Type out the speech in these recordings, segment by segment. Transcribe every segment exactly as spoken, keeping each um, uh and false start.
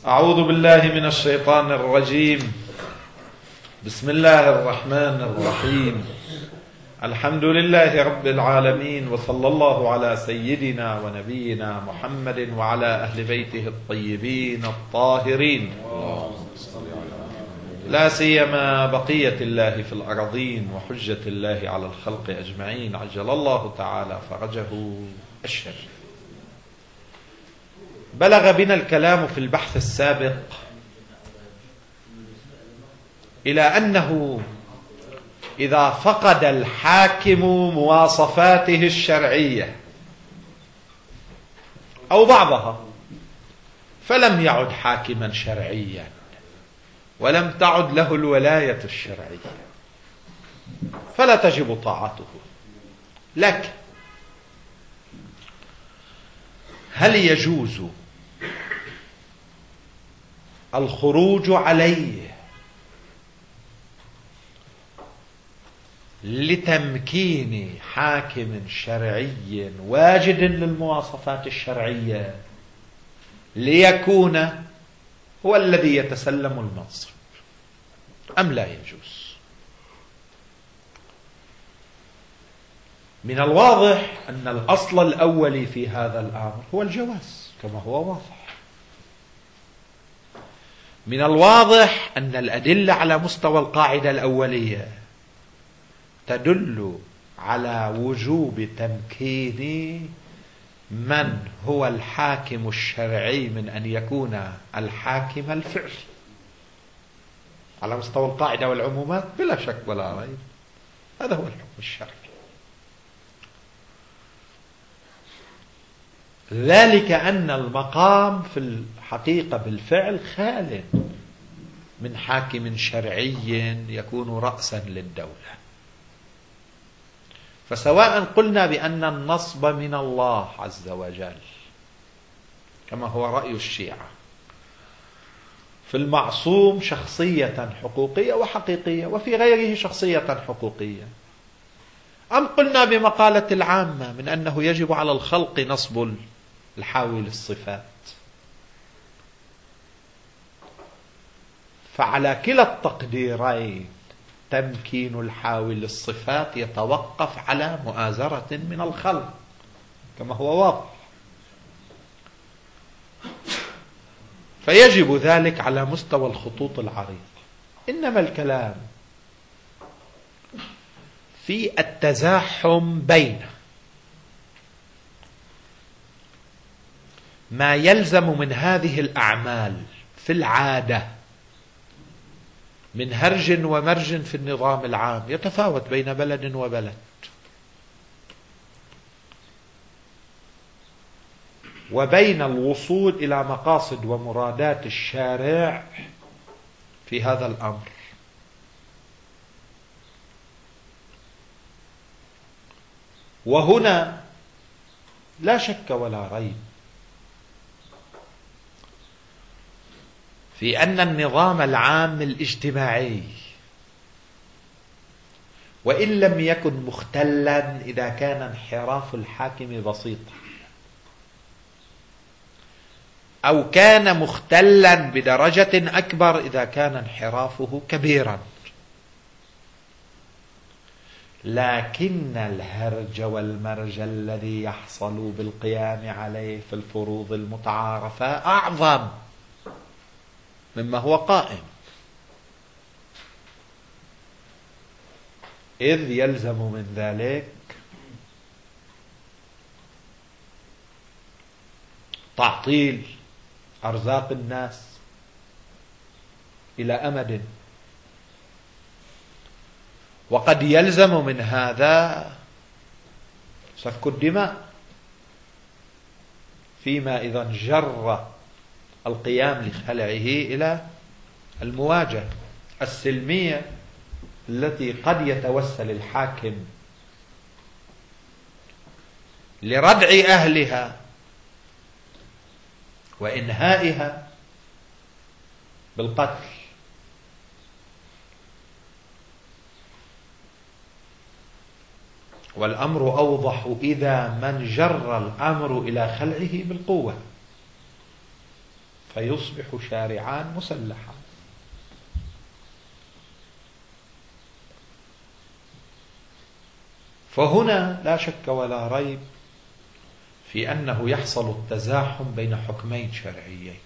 أعوذ بالله من الشيطان الرجيم. بسم الله الرحمن الرحيم. الحمد لله رب العالمين، وصلى الله على سيدنا ونبينا محمد وعلى أهل بيته الطيبين الطاهرين، لا سيما بقية الله في الأراضين وحجة الله على الخلق أجمعين، عجل الله تعالى فرجه الشريف. بلغ بنا الكلام في البحث السابق إلى أنه إذا فقد الحاكم مواصفاته الشرعية أو بعضها فلم يعد حاكما شرعيا، ولم تعد له الولاية الشرعية، فلا تجب طاعته. لكن هل يجوز الخروج عليه لتمكين حاكم شرعي واجد للمواصفات الشرعية ليكون هو الذي يتسلم المنصب، أم لا يجوز؟ من الواضح أن الأصل الأولي في هذا الأمر هو الجواز كما هو واضح. من الواضح أن الأدلة على مستوى القاعدة الأولية تدل على وجوب تمكين من هو الحاكم الشرعي من أن يكون الحاكم الفعلي. على مستوى القاعدة والعمومات بلا شك ولا ريب هذا هو الحكم الشرعي. ذلك أن المقام في الحقيقة بالفعل خال من حاكم شرعي يكون رأسا للدولة. فسواء قلنا بأن النصب من الله عز وجل كما هو رأي الشيعة في المعصوم شخصية حقوقية وحقيقية، وفي غيره شخصية حقوقية، أم قلنا بمقالة العامة من أنه يجب على الخلق نصب الحاوي للصفات، فعلى كلا التقديرين تمكين الحاوي للصفات يتوقف على مؤازرة من الخلق كما هو واضح، فيجب ذلك على مستوى الخطوط العريضة. إنما الكلام في التزاحم بين ما يلزم من هذه الأعمال في العادة من هرج ومرج في النظام العام يتفاوت بين بلد وبلد، وبين الوصول إلى مقاصد ومرادات الشارع في هذا الأمر. وهنا لا شك ولا ريب في أن النظام العام الاجتماعي وإن لم يكن مختلا إذا كان انحراف الحاكم بسيطا، أو كان مختلا بدرجة أكبر إذا كان انحرافه كبيرا، لكن الهرج والمرج الذي يحصل بالقيام عليه في الفروض المتعارفة أعظم مما هو قائم، إذ يلزم من ذلك تعطيل أرزاق الناس إلى أمد، وقد يلزم من هذا سفك الدماء فيما إذا انجر القيام لخلعه إلى المواجهة السلمية التي قد يتوسل الحاكم لردع أهلها وإنهائها بالقتل. والأمر أوضح إذا من جر الأمر إلى خلعه بالقوة، فيصبح شارعان مسلحا. فهنا لا شك ولا ريب في أنه يحصل التزاحم بين حكمين شرعيين.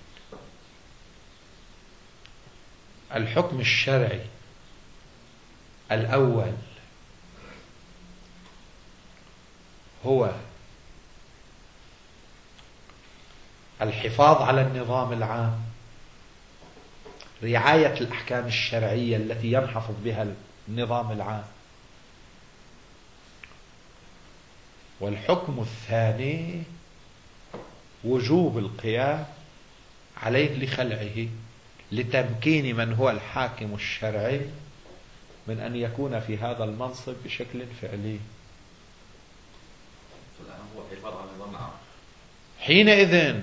الحكم الشرعي الأول هو الحفاظ على النظام العام، رعاية الأحكام الشرعية التي ينحفظ بها النظام العام. والحكم الثاني وجوب القيام عليه لخلعه، لتمكين من هو الحاكم الشرعي من أن يكون في هذا المنصب بشكل فعلي. حينئذ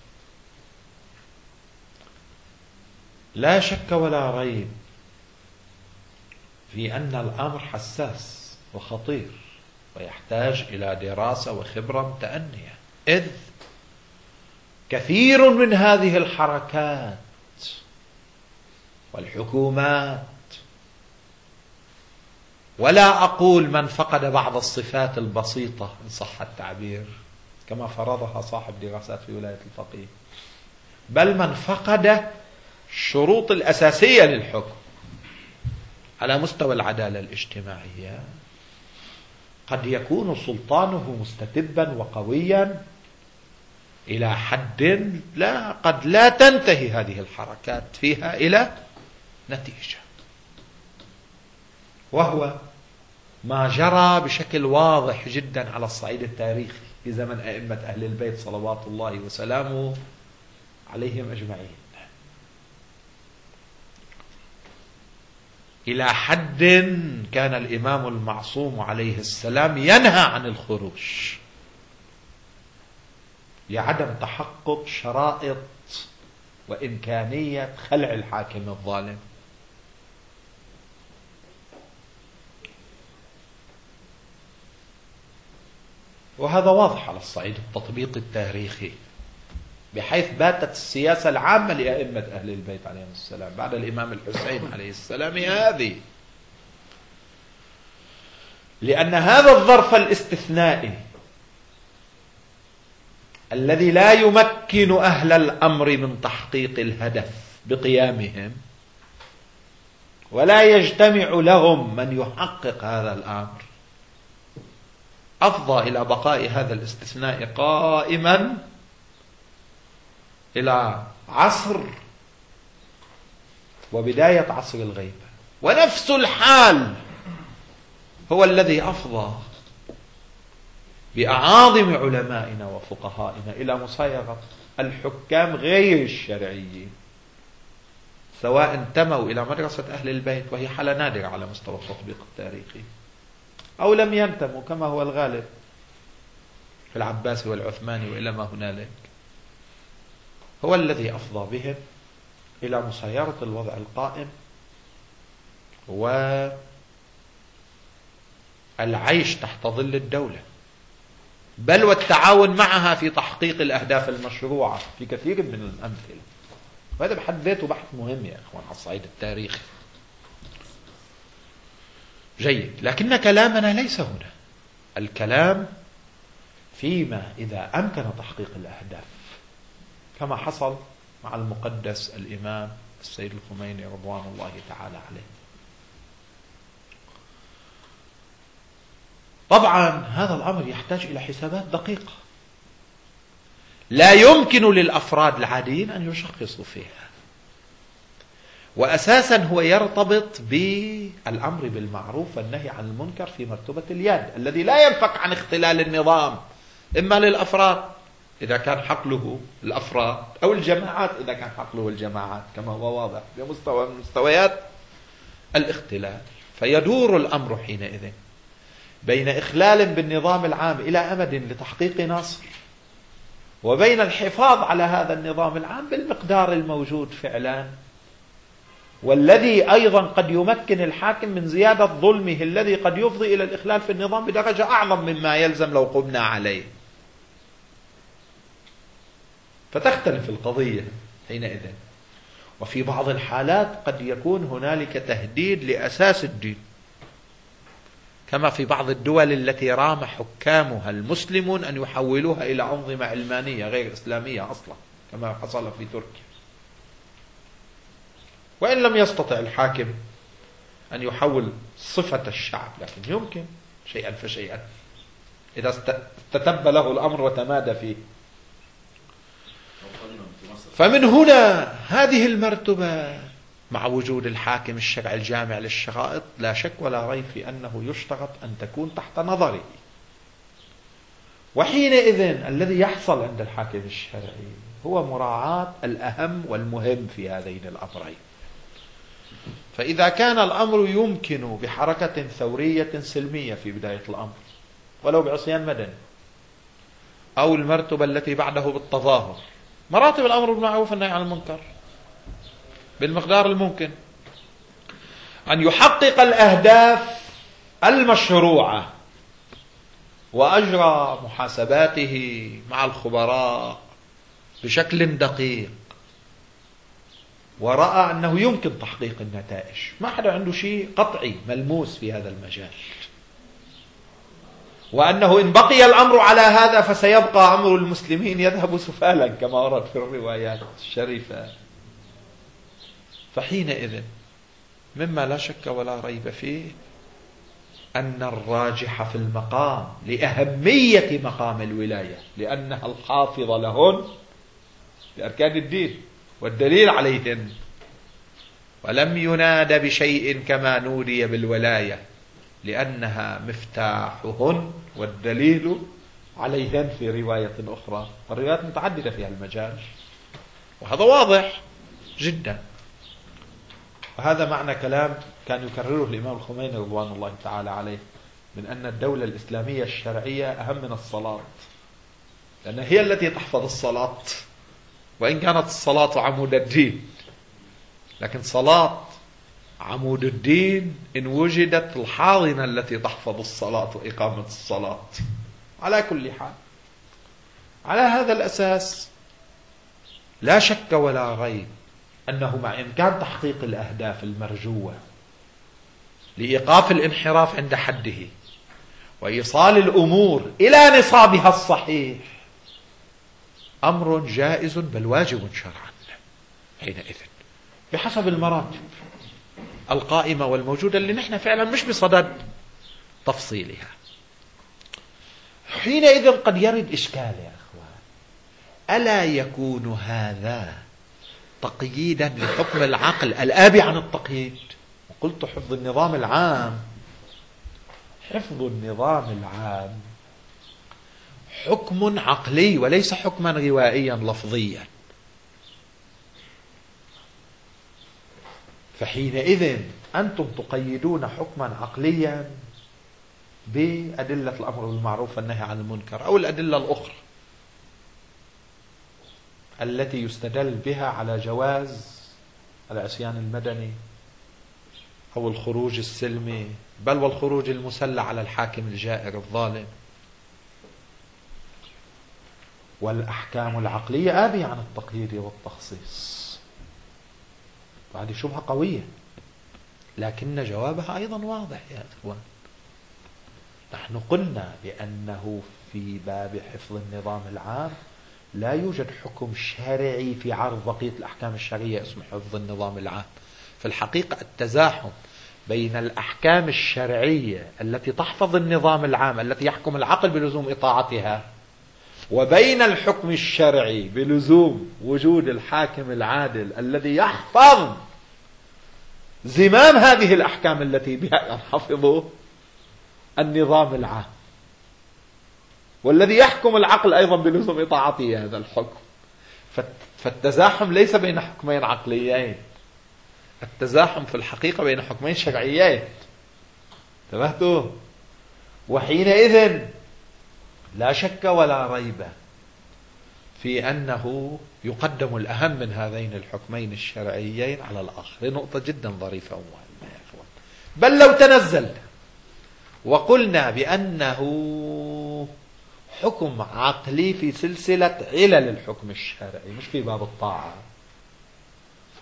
لا شك ولا ريب في أن الأمر حساس وخطير ويحتاج إلى دراسة وخبرة متأنية، إذ كثير من هذه الحركات والحكومات، ولا أقول من فقد بعض الصفات البسيطة إن صح التعبير كما فرضها صاحب دراسات في ولاية الفقيه، بل من فقد الشروط الأساسية للحكم على مستوى العدالة الاجتماعية، قد يكون سلطانه مستتبا وقويا إلى حد لا قد لا تنتهي هذه الحركات فيها إلى نتيجة، وهو ما جرى بشكل واضح جدا على الصعيد التاريخي في زمن أئمة أهل البيت صلوات الله وسلامه عليهم أجمعين، إلى حد كان الإمام المعصوم عليه السلام ينهى عن الخروج لعدم تحقق شرائط وإمكانية خلع الحاكم الظالم. وهذا واضح على الصعيد التطبيقي التاريخي، بحيث باتت السياسة العامة لأئمة أهل البيت عليهم السلام بعد الإمام الحسين عليه السلام هذه، لأن هذا الظرف الاستثنائي الذي لا يمكن أهل الأمر من تحقيق الهدف بقيامهم، ولا يجتمع لهم من يحقق هذا الأمر، أفضى إلى بقاء هذا الاستثناء قائما إلى عصر وبداية عصر الغيبة. ونفس الحال هو الذي أفضى بأعاظم علمائنا وفقهائنا إلى مصايغة الحكام غير الشرعيين، سواء انتموا إلى مدرسة أهل البيت وهي حالة نادرة على مستوى التطبيق التاريخي، أو لم ينتموا كما هو الغالب في العباسي والعثماني وإلى ما هنالك، هو الذي أفضى بهم إلى مسايرة الوضع القائم والعيش تحت ظل الدولة، بل والتعاون معها في تحقيق الأهداف المشروعة في كثير من الأمثلة. وهذا بحد ذاته بحث مهم يا أخوان على الصعيد التاريخي. جيد، لكن كلامنا ليس هنا، الكلام فيما إذا أمكن تحقيق الأهداف كما حصل مع المقدس الإمام السيد الخميني رضوان الله تعالى عليه. طبعا هذا الأمر يحتاج إلى حسابات دقيقة لا يمكن للأفراد العاديين أن يشخصوا فيها، وأساسا هو يرتبط بالأمر بالمعروف والنهي عن المنكر في مرتبة اليد الذي لا ينفك عن اختلال النظام، إما للأفراد إذا كان حقله الأفراد، أو الجماعات إذا كان حقله الجماعات، كما هو واضح بمستوى من مستويات الاختلال. فيدور الأمر حينئذ بين إخلال بالنظام العام إلى أمد لتحقيق نصر، وبين الحفاظ على هذا النظام العام بالمقدار الموجود فعلا، والذي أيضا قد يمكن الحاكم من زيادة ظلمه الذي قد يفضي إلى الإخلال في النظام بدرجة أعظم مما يلزم لو قمنا عليه. فتختلف القضية حينئذ. وفي بعض الحالات قد يكون هنالك تهديد لأساس الدين، كما في بعض الدول التي رام حكامها المسلمون أن يحولوها إلى أنظمة علمانية غير إسلامية أصلا، كما حصل في تركيا. وإن لم يستطع الحاكم أن يحول صفة الشعب، لكن يمكن شيئا فشيئا إذا استتب له الأمر وتمادى فيه. فمن هنا هذه المرتبة مع وجود الحاكم الشرعي الجامع للشرائط لا شك ولا ريب في أنه يشترط أن تكون تحت نظره. وحينئذ الذي يحصل عند الحاكم الشرعي هو مراعاة الأهم والمهم في هذين الأمرين. فإذا كان الأمر يمكن بحركة ثورية سلمية في بداية الأمر ولو بعصيان مدني، أو المرتبة التي بعده بالتظاهر، مراتب الأمر بالمعروف والنهي عن المنكر بالمقدار الممكن، أن يحقق الأهداف المشروعة وأجرى محاسباته مع الخبراء بشكل دقيق، ورأى أنه يمكن تحقيق النتائج، ما حدا عنده شيء قطعي ملموس في هذا المجال، وأنه إن بقي الأمر على هذا فسيبقى أمر المسلمين يذهب سفالا كما ورد في الروايات الشريفة. فحينئذ مما لا شك ولا ريب فيه أن الراجح في المقام لأهمية مقام الولاية، لأنها الحافظة لهن لأركان الدين والدليل عليهن، ولم يناد بشيء كما نودي بالولاية لأنها مفتاحهن والدليل عليهن في رواية أخرى، والروايات متعددة في المجال، وهذا واضح جدا. وهذا معنى كلام كان يكرره الإمام الخميني رضوان الله تعالى عليه من أن الدولة الإسلامية الشرعية أهم من الصلاة، لأن هي التي تحفظ الصلاة، وإن كانت الصلاة عمود الدين، لكن صلاة عمود الدين إن وجدت الحاضنة التي تحفظ الصلاة وإقامة الصلاة. على كل حال، على هذا الأساس لا شك ولا ريب أنه مع إمكان تحقيق الأهداف المرجوة لإيقاف الانحراف عند حده وإيصال الأمور إلى نصابها الصحيح أمر جائز بل واجب شرعا حينئذ بحسب المراتب القائمة والموجودة اللي نحن فعلا مش بصدد تفصيلها. حينئذ قد يرد إشكال يا أخوان، ألا يكون هذا تقييدا لحكم العقل الآبي عن التقييد؟ وقلت حفظ النظام العام، حفظ النظام العام حكم عقلي وليس حكما روائيا لفظيا. فحينئذ أنتم تقيدون حكما عقليا بأدلة الأمر بالمعروف والنهي عن المنكر أو الأدلة الأخرى التي يستدل بها على جواز العصيان المدني أو الخروج السلمي، بل والخروج المسلح على الحاكم الجائر الظالم. والأحكام العقلية آبية عن التقييد والتخصيص، وهذه شبهة قوية، لكن جوابها أيضا واضح يا أخوان. نحن قلنا بأنه في باب حفظ النظام العام لا يوجد حكم شرعي في عرض بقية الأحكام الشرعية اسمه حفظ النظام العام. في الحقيقة التزاحم بين الأحكام الشرعية التي تحفظ النظام العام التي يحكم العقل بلزوم إطاعتها، وبين الحكم الشرعي بلزوم وجود الحاكم العادل الذي يحفظ زمام هذه الأحكام التي بها ينحفظ النظام العام، والذي يحكم العقل أيضا بلزوم إطاعته هذا الحكم. فالتزاحم ليس بين حكمين عقليين، التزاحم في الحقيقة بين حكمين شرعيين. انتبهتوا؟ وحينئذ لا شك ولا ريب في أنه يقدم الأهم من هذين الحكمين الشرعيين على الآخر. نقطة جدا ظريفة ومهمة يا أخوان. بل لو تنزل وقلنا بأنه حكم عقلي في سلسلة علل الحكم الشرعي مش في باب الطاعة،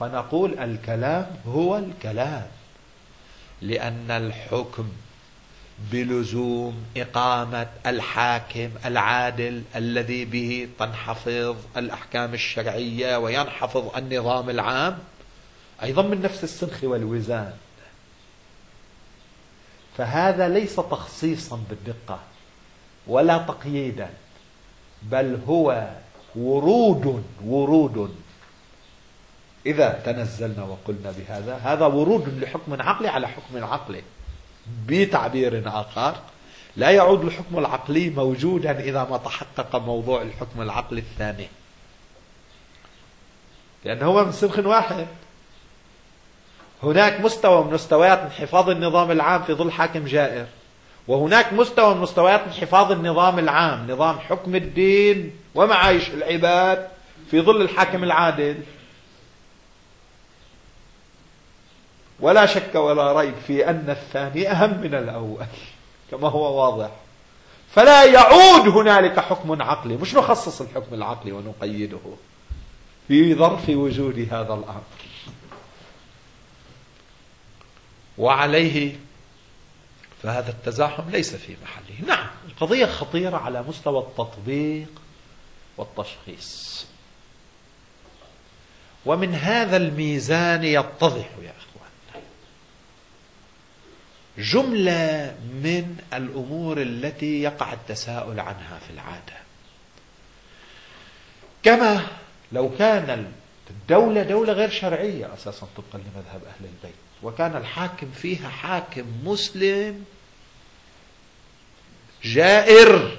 فنقول الكلام هو الكلام، لأن الحكم بلزوم إقامة الحاكم العادل الذي به تنحفظ الأحكام الشرعية وينحفظ النظام العام أيضا من نفس السنخ والوزان. فهذا ليس تخصيصا بالدقة ولا تقييدا، بل هو ورود ورود إذا تنزلنا وقلنا بهذا، هذا ورود لحكم عقلي على حكم عقلي. بتعبير آخر، لا يعود الحكم العقلي موجودا إذا ما تحقق موضوع الحكم العقلي الثاني، لأنه هو من سنخ واحد. هناك مستوى من مستويات انحفاظ النظام العام في ظل حاكم جائر، وهناك مستوى من مستويات انحفاظ النظام العام، نظام حكم الدين ومعايش العباد في ظل الحاكم العادل. ولا شك ولا ريب في أن الثاني أهم من الأول كما هو واضح. فلا يعود هنالك حكم عقلي، مش نخصص الحكم العقلي ونقيده في ظرف وجود هذا الأمر. وعليه فهذا التزاحم ليس في محله. نعم، القضية خطيرة على مستوى التطبيق والتشخيص، ومن هذا الميزان يتضح يا أخوان جملة من الأمور التي يقع التساؤل عنها في العادة. كما لو كان الدولة دولة غير شرعية أساسا طبقا لمذهب أهل البيت، وكان الحاكم فيها حاكم مسلم جائر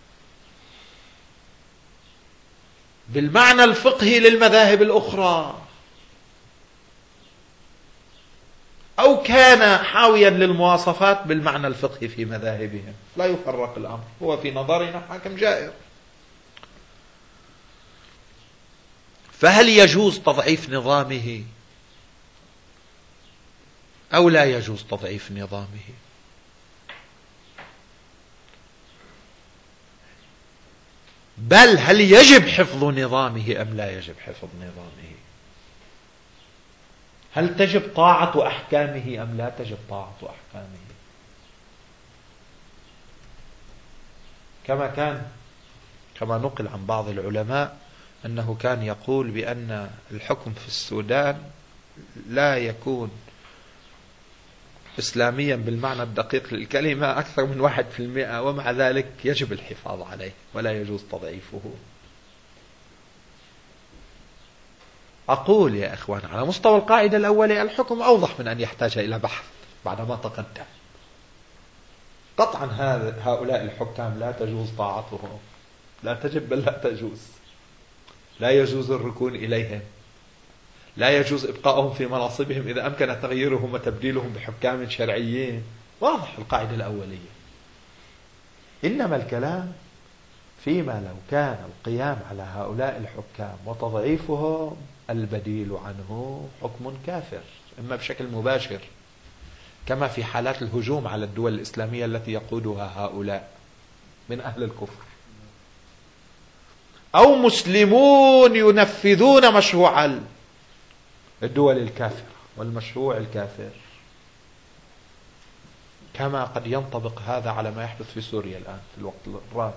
بالمعنى الفقهي للمذاهب الأخرى، أو كان حاويا للمواصفات بالمعنى الفقهي في مذاهبهم، لا يفرق الأمر، هو في نظرنا حاكم جائر. فهل يجوز تضعيف نظامه أو لا يجوز تضعيف نظامه؟ بل هل يجب حفظ نظامه أم لا يجب حفظ نظامه؟ هل تجب طاعة أحكامه أم لا تجب طاعة أحكامه؟ كما كان كما نقل عن بعض العلماء أنه كان يقول بأن الحكم في السودان لا يكون إسلاميا بالمعنى الدقيق للكلمة أكثر من واحد في المئة، ومع ذلك يجب الحفاظ عليه ولا يجوز تضعيفه. أقول يا إخوان على مستوى القاعدة الأولية الحكم أوضح من أن يحتاج إلى بحث بعدما تقدم. قطعا هؤلاء الحكام لا تجوز طاعتهم، لا تجب بل لا تجوز، لا يجوز الركون إليهم، لا يجوز إبقاؤهم في مناصبهم إذا أمكن تغييرهم وتبديلهم بحكام شرعيين. واضح القاعدة الأولية. إنما الكلام فيما لو كان القيام على هؤلاء الحكام وتضعيفهم البديل عنه حكم كافر، إما بشكل مباشر كما في حالات الهجوم على الدول الإسلامية التي يقودها هؤلاء من أهل الكفر، أو مسلمون ينفذون مشروع الدول الكافرة والمشروع الكافر، كما قد ينطبق هذا على ما يحدث في سوريا الآن في الوقت الراهن.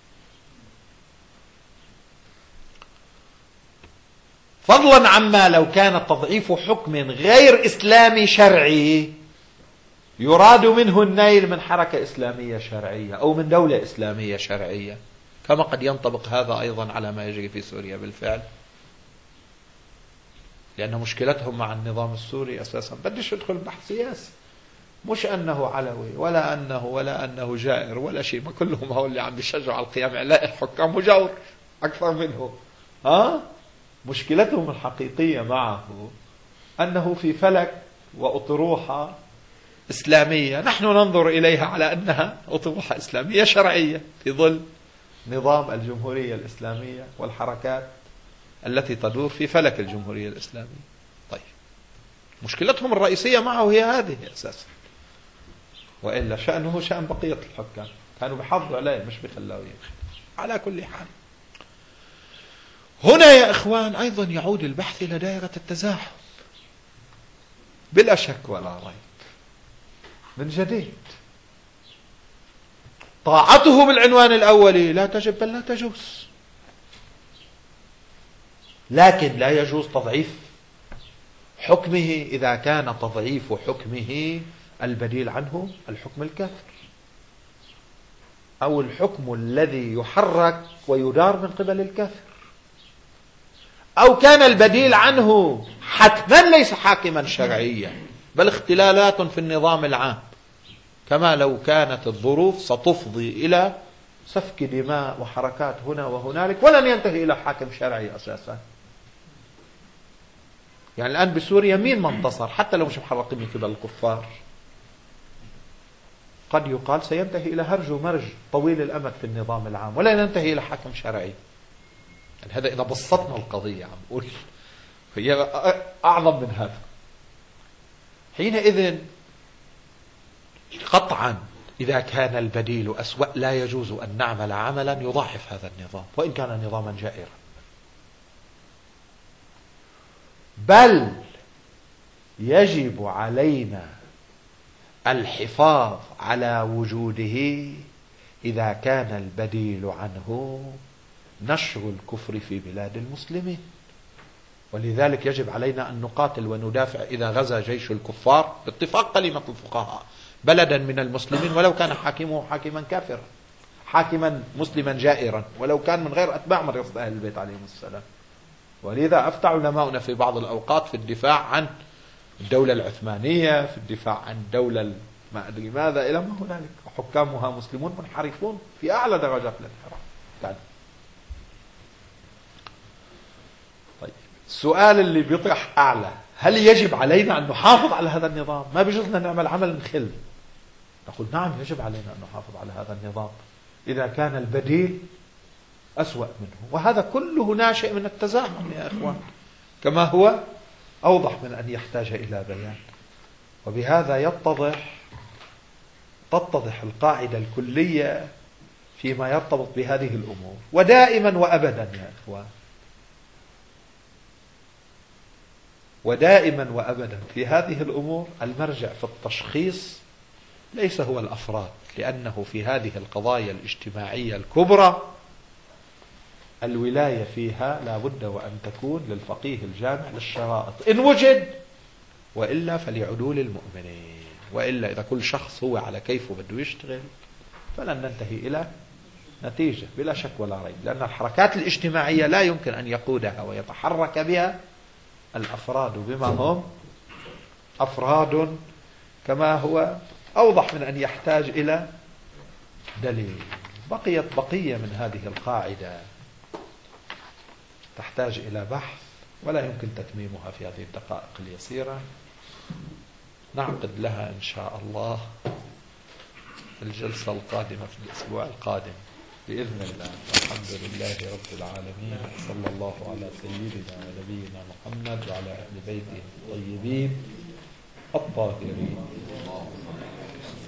فضلا عما لو كان تضعيف حكم غير إسلامي شرعي يراد منه النيل من حركة إسلامية شرعية أو من دولة إسلامية شرعية، كما قد ينطبق هذا أيضا على ما يجري في سوريا بالفعل. لأن مشكلتهم مع النظام السوري أساسا بديش يدخل بحث سياسي، مش أنه علوي ولا أنه ولا أنه جائر ولا شيء، ما كلهم هؤلاء اللي عم بيشجعوا على القيام على الحكام مجاور أكثر منه. ها؟ مشكلتهم الحقيقية معه أنه في فلك وأطروحة إسلامية نحن ننظر إليها على أنها أطروحة إسلامية شرعية في ظل نظام الجمهورية الإسلامية والحركات التي تدور في فلك الجمهورية الإسلامية. طيب، مشكلتهم الرئيسية معه هي هذه أساسا، وإلا شأنه شأن بقية الحكام، كانوا بيحافظوا عليه مش بيخلوه يمشي. على كل حال، هنا يا إخوان أيضا يعود البحث إلى دائرة التزاحم بلا شك ولا ريب. من جديد طاعته بالعنوان الأولي لا تجب بل لا تجوز، لكن لا يجوز تضعيف حكمه إذا كان تضعيف حكمه البديل عنه الحكم الكافر أو الحكم الذي يحرك ويدار من قبل الكافر، أو كان البديل عنه حتما ليس حاكما شرعيا بل اختلالات في النظام العام، كما لو كانت الظروف ستفضي إلى سفك دماء وحركات هنا وهنالك ولن ينتهي إلى حاكم شرعي أساسا. يعني الآن بسوريا مين ما انتصر حتى لو مش محرقين من قبل الكفار قد يقال سينتهي إلى هرج ومرج طويل الأمد في النظام العام ولا ينتهي إلى حاكم شرعي. يعني هذا إذا بسطنا القضية عم أقول هي أعظم من هذا. حينئذ قطعا إذا كان البديل أسوأ لا يجوز أن نعمل عملا يضاعف هذا النظام وإن كان نظاما جائرا، بل يجب علينا الحفاظ على وجوده إذا كان البديل عنه نشر الكفر في بلاد المسلمين. ولذلك يجب علينا أن نقاتل وندافع إذا غزا جيش الكفار باتفاق كلمة الفقهاء بلدا من المسلمين ولو كان حاكمه حاكما كافرا، حاكما مسلما جائرا، ولو كان من غير أتباع مريض أهل البيت عليهم السلام. ولذا أفتى علماؤنا في بعض الأوقات في الدفاع عن الدولة العثمانية، في الدفاع عن الدولة ما أدري ماذا إلى ما هنالك، حكامها مسلمون منحرفون في أعلى درجات الانحراف. يعني طيب السؤال اللي بيطرح أعلى، هل يجب علينا أن نحافظ على هذا النظام؟ ما بيجوز لنا نعمل عمل نخل. نقول نعم يجب علينا أن نحافظ على هذا النظام إذا كان البديل أسوأ منه، وهذا كله ناشئ من التزاحم يا إخوان كما هو أوضح من أن يحتاج إلى بيان. وبهذا يتضح تتضح القاعدة الكلية فيما يرتبط بهذه الأمور. ودائما وأبدا يا إخوان، ودائما وأبدا في هذه الأمور المرجع في التشخيص ليس هو الأفراد، لأنه في هذه القضايا الاجتماعية الكبرى الولاية فيها لا بد وأن تكون للفقيه الجامع للشرائط إن وجد، وإلا فلعدول المؤمنين. وإلا إذا كل شخص هو على كيفه بده يشتغل فلن ننتهي إلى نتيجة بلا شك ولا ريب، لأن الحركات الاجتماعية لا يمكن أن يقودها ويتحرك بها الأفراد بما هم أفراد، كما هو أوضح من أن يحتاج إلى دليل. بقيت بقية من هذه القاعدة تحتاج إلى بحث ولا يمكن تتميمها في هذه الدقائق اليسيرة. نعقد لها إن شاء الله الجلسة القادمة في الأسبوع القادم بإذن الله. الحمد لله رب العالمين، صلى الله على سيدنا ونبينا محمد وعلى أهل بيته الطيبين الطاهرين.